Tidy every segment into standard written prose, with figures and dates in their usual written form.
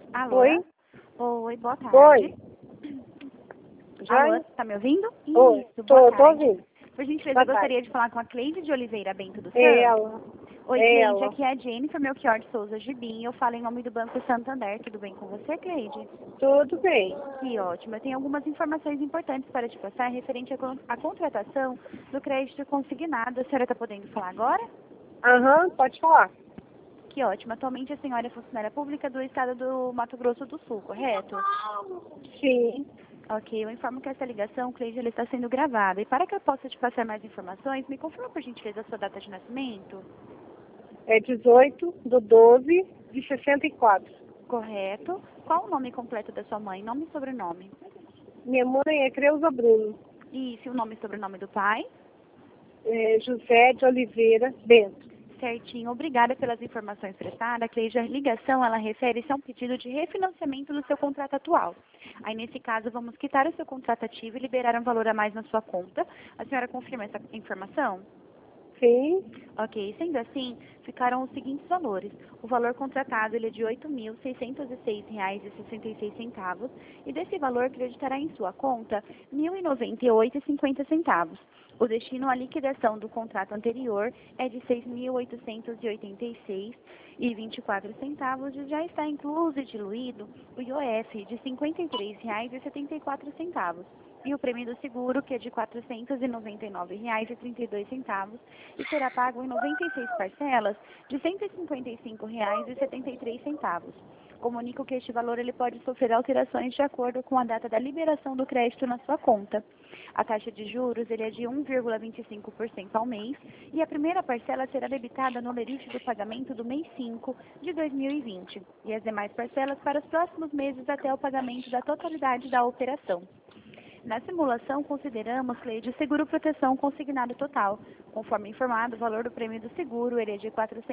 Alô? Oi? Oi, boa tarde. Oi? Alô, tá me ouvindo? Oi, Isso, boa tô tarde. ouvindo. Por gentileza, Boa eu gostaria tarde. de falar com a Cleide de Oliveira Bento dos É Santos. ela. Oi, É Cleide, ela. aqui é a Jennifer Melchior de Souza Gibim. Eu falo em nome do Banco Santander. Tudo bem com você, Cleide? Tudo bem. Que ótimo. Eu tenho algumas informações importantes para te passar referente à contratação do crédito consignado. A senhora está podendo falar agora? Aham, pode falar. Que ótimo. Atualmente a senhora é funcionária pública do estado do Mato Grosso do Sul, correto? Sim. Ok, eu informo que essa ligação, Cleide, ela está sendo gravada. E para que eu possa te passar mais informações, me confirma por gentileza a sua data de nascimento? É 18/12/64. Correto. Qual o nome completo da sua mãe? Nome e sobrenome? Minha mãe é Creuza Bruno. E se o nome e sobrenome do pai? É José de Oliveira Bento. Certinho. Obrigada pelas informações prestadas. Cleide, a ligação, ela refere-se a um pedido de refinanciamento do seu contrato atual. Aí, nesse caso, vamos quitar o seu contrato ativo e liberar um valor a mais na sua conta. A senhora confirma essa informação? Sim. Ok, sendo assim, ficaram os seguintes valores. O valor contratado ele é de R$ 8.606,66 e desse valor creditará em sua conta R$ 1.098,50. O destino à liquidação do contrato anterior é de R$ 6.886,24 e já está incluso e diluído o IOF de R$ 53,74 e o prêmio do seguro, que é de R$ 499,32 e será pago em 96 parcelas de R$ 155,73. Comunico que este valor ele pode sofrer alterações de acordo com a data da liberação do crédito na sua conta. A taxa de juros ele é de 1,25% ao mês e a primeira parcela será debitada no lerite do pagamento do mês 5 de 2020 e as demais parcelas para os próximos meses até o pagamento da totalidade da operação. Na simulação, consideramos, Cleide, o seguro-proteção consignado total. Conforme informado, o valor do prêmio do seguro ele é de R$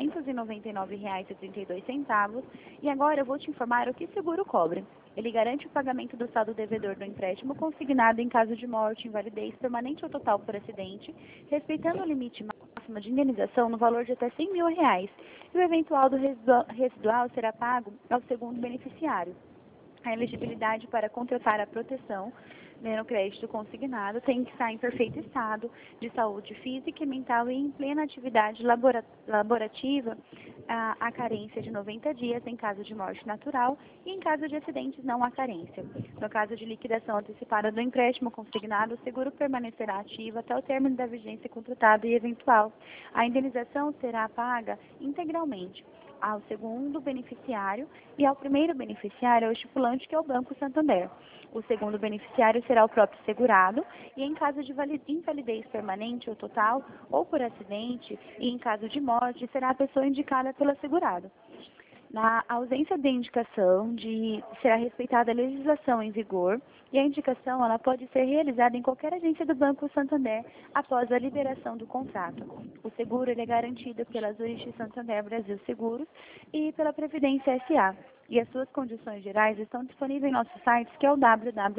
499,32 e agora eu vou te informar o que o seguro cobre. Ele garante o pagamento do saldo devedor do empréstimo consignado em caso de morte, invalidez permanente ou total por acidente, respeitando o limite máximo de indenização no valor de até R$ 100 mil e o eventual do residual será pago ao segundo beneficiário. A elegibilidade para contratar a proteção no crédito consignado tem que estar em perfeito estado de saúde física e mental e em plena atividade laborativa, a carência de 90 dias em caso de morte natural e em caso de acidentes não há carência. No caso de liquidação antecipada do empréstimo consignado, o seguro permanecerá ativo até o término da vigência contratada e eventual. A indenização será paga integralmente ao segundo beneficiário e ao primeiro beneficiário, ao estipulante, que é o Banco Santander. O segundo beneficiário será o próprio segurado e em caso de invalidez permanente ou total ou por acidente e em caso de morte, será a pessoa indicada pelo segurado. Na ausência de indicação, será respeitada a legislação em vigor e a indicação ela pode ser realizada em qualquer agência do Banco Santander após a liberação do contrato. O seguro ele é garantido pela Zurich Santander Brasil Seguros e pela Previdência S.A. E as suas condições gerais estão disponíveis em nosso site, que é o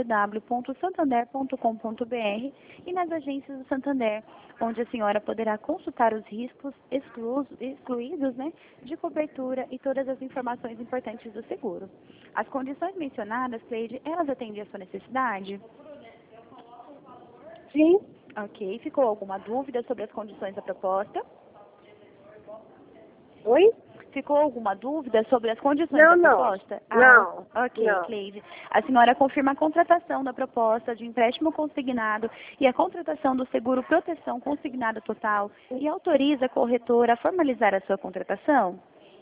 www.santander.com.br e nas agências do Santander, onde a senhora poderá consultar os riscos excluídos, né, de cobertura e todas as informações importantes do seguro. As condições mencionadas, Cleide, elas atendem à sua necessidade? Sim. Ok. Ficou alguma dúvida sobre as condições da proposta? Oi? Ficou alguma dúvida sobre as condições Não, da não. proposta? Não. Ok, Não. Cleide. A senhora confirma a contratação da proposta de empréstimo consignado e a contratação do seguro proteção consignado total e autoriza a corretora a formalizar a sua contratação?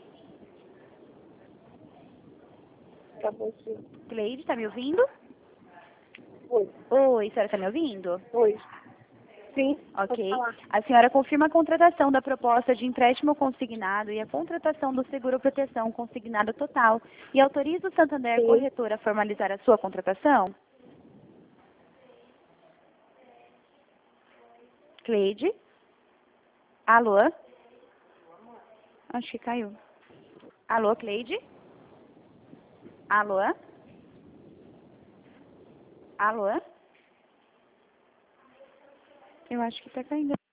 Tá bom, sim. Cleide, está me ouvindo? Oi. Oi, a senhora está me ouvindo? Oi. Sim. Pode Ok. falar. A senhora confirma a contratação da proposta de empréstimo consignado e a contratação do seguro proteção consignado total e autoriza o Santander Sim. Corretora a formalizar a sua contratação? Cleide? Alô? Acho que caiu. Alô, Cleide? Alô? Alô? Eu acho que está caindo.